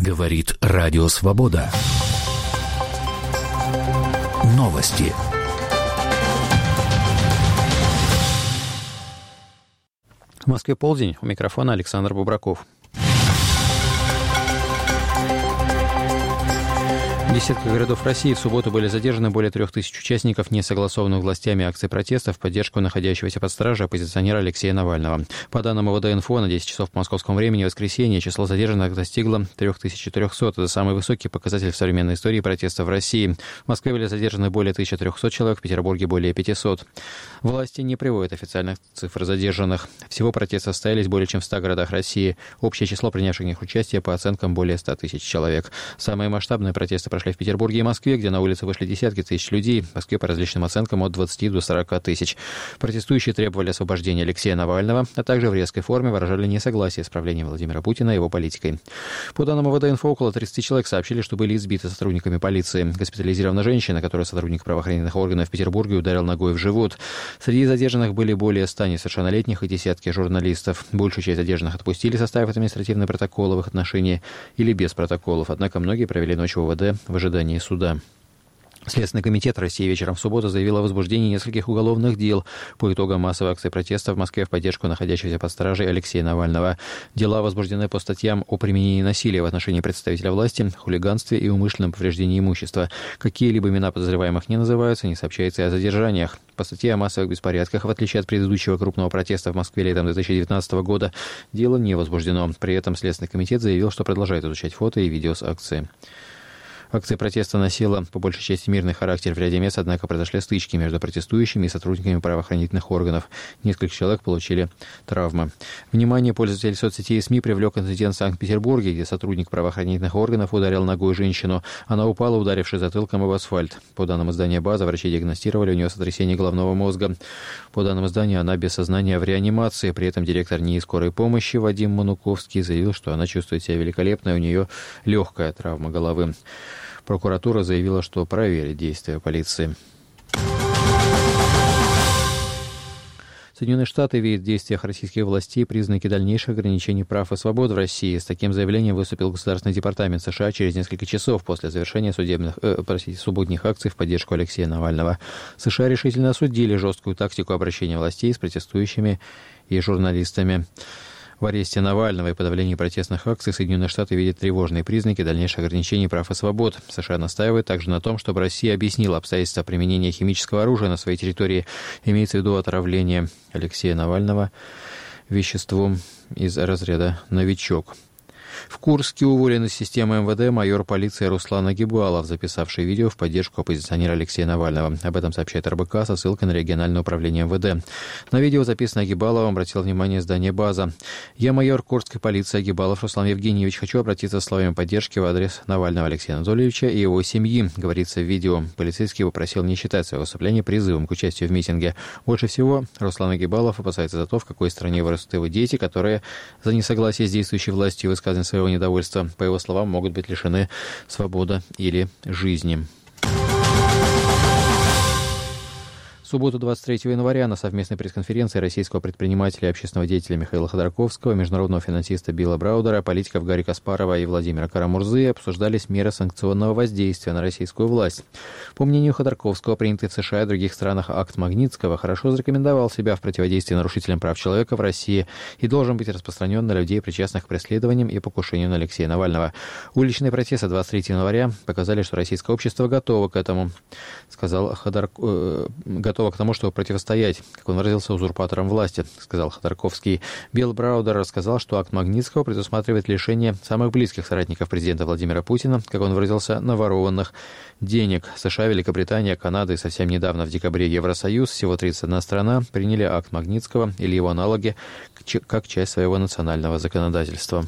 Говорит Радио Свобода. Новости. В Москве полдень. У микрофона Александр Бубраков. В десятках городов России в субботу были задержаны более 3000 участников несогласованных властями акций протеста в поддержку находящегося под стражей оппозиционера Алексея Навального. По данным МВД-Инфо, на 10 часов по московскому времени в воскресенье число задержанных достигло 3400. Это самый высокий показатель в современной истории протеста в России. В Москве были задержаны более 1300 человек, в Петербурге более 500. Власти не приводят официальных цифр задержанных. Всего протесты состоялись более чем в 100 городах России. Общее число принявших в них участие по оценкам более 100 тысяч человек. Самые масштабные протесты прошли в Петербурге и Москве, где на улицы вышли десятки тысяч людей. В Москве по различным оценкам от 20 до 40 тысяч. Протестующие требовали освобождения Алексея Навального, а также в резкой форме выражали несогласие с правлением Владимира Путина и его политикой. По данным МВД-Инфо, около 30 человек сообщили, что были избиты сотрудниками полиции. Госпитализирована женщина, которую сотрудник правоохранительных органов в Петербурге ударил ногой в живот. Среди задержанных были более 100 несовершеннолетних и десятки журналистов. Большую часть задержанных отпустили, составив административные протоколы в их отношении или без протоколов. Однако многие провели ночь в УВД в ожидании суда. Следственный комитет России вечером в субботу заявил о возбуждении нескольких уголовных дел по итогам массовой акции протеста в Москве в поддержку находящегося под стражей Алексея Навального. Дела возбуждены по статьям о применении насилия в отношении представителя власти, хулиганстве и умышленном повреждении имущества. Какие-либо имена подозреваемых не называются, не сообщается и о задержаниях. По статье о массовых беспорядках, в отличие от предыдущего крупного протеста в Москве летом 2019 года, дело не возбуждено. При этом Следственный комитет заявил, что продолжает изучать фото и видео с акции. Акция протеста носила по большей части мирный характер в ряде мест, однако произошли стычки между протестующими и сотрудниками правоохранительных органов. Несколько человек получили травмы. Внимание пользователей соцсетей и СМИ привлек инцидент в Санкт-Петербурге, где сотрудник правоохранительных органов ударил ногой женщину. Она упала, ударившись затылком об асфальт. По данным издания «База», врачи диагностировали у нее сотрясение головного мозга. По данным издания, она без сознания в реанимации. При этом директор НИИ скорой помощи Вадим Мануковский заявил, что она чувствует себя великолепно, и у нее легкая травма головы. Прокуратура заявила, что проверит действия полиции. Соединенные Штаты видят в действиях российских властей признаки дальнейших ограничений прав и свобод в России. С таким заявлением выступил Государственный департамент США через несколько часов после завершения субботних акций в поддержку Алексея Навального. США решительно осудили жесткую тактику обращения властей с протестующими и журналистами. В аресте Навального и подавлении протестных акций Соединенные Штаты видят тревожные признаки дальнейших ограничений прав и свобод. США настаивают также на том, чтобы Россия объяснила обстоятельства применения химического оружия на своей территории. Имеется в виду отравление Алексея Навального веществом из разряда «новичок». В Курске уволен из системы МВД майор полиции Руслан Агибалов, записавший видео в поддержку оппозиционера Алексея Навального. Об этом сообщает РБК со ссылкой на региональное управление МВД. На видео, записанное Агибаловым, обратил внимание издание «База». «Я майор Курской полиции Агибалов Руслан Евгеньевич. Хочу обратиться с словами поддержки в адрес Навального Алексея Анатольевича и его семьи», говорится в видео. Полицейский попросил не считать свое выступление призывом к участию в митинге. Больше всего Руслан Агибалов опасается за то, в какой стране вырастут его дети, которые за несогласие с действующей властью и высказывание своего недовольства, по его словам, могут быть лишены свободы или жизни. В субботу 23 января на совместной пресс-конференции российского предпринимателя и общественного деятеля Михаила Ходорковского, международного финансиста Билла Браудера, политиков Гарри Каспарова и Владимира Карамурзы обсуждались меры санкционного воздействия на российскую власть. По мнению Ходорковского, принятый в США и других странах акт Магнитского хорошо зарекомендовал себя в противодействии нарушителям прав человека в России и должен быть распространен на людей, причастных к преследованиям и покушению на Алексея Навального. Уличные протесты 23 января показали, что российское общество готово к этому, сказал готово к тому, чтобы противостоять, как он выразился, узурпаторам власти, сказал Ходорковский. Билл Браудер рассказал, что акт Магнитского предусматривает лишение самых близких соратников президента Владимира Путина, как он выразился, наворованных денег. США, Великобритания, Канада и совсем недавно, в декабре, Евросоюз, всего 31 страна, приняли акт Магнитского или его аналоги как часть своего национального законодательства.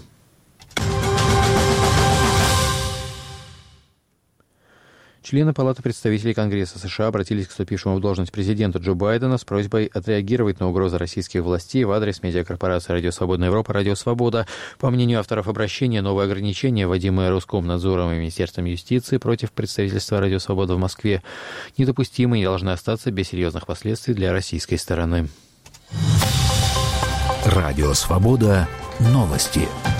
Члены Палаты представителей Конгресса США обратились к вступившему в должность президенту Джо Байдена с просьбой отреагировать на угрозы российских властей в адрес медиакорпорации «Радио Свободная Европа», «Радио Свобода». По мнению авторов обращения, новые ограничения, вводимые Роскомнадзором и Министерством юстиции против представительства «Радио Свобода» в Москве, недопустимы и не должны остаться без серьезных последствий для российской стороны. «Радио Свобода». Новости.